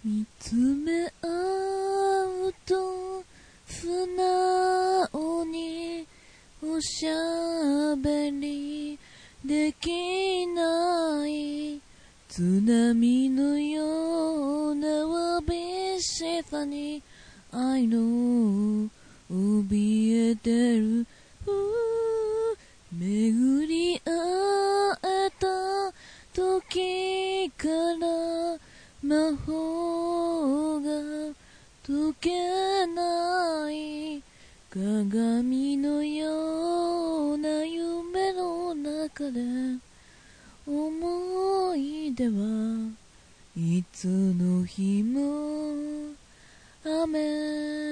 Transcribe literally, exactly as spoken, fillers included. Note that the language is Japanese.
見つめ合うと素直におしゃべりできない津波のようなわびしさに愛の怯えてる巡り会えた時から魔法が解けない鏡のような夢の中で思い出はいつの日も雨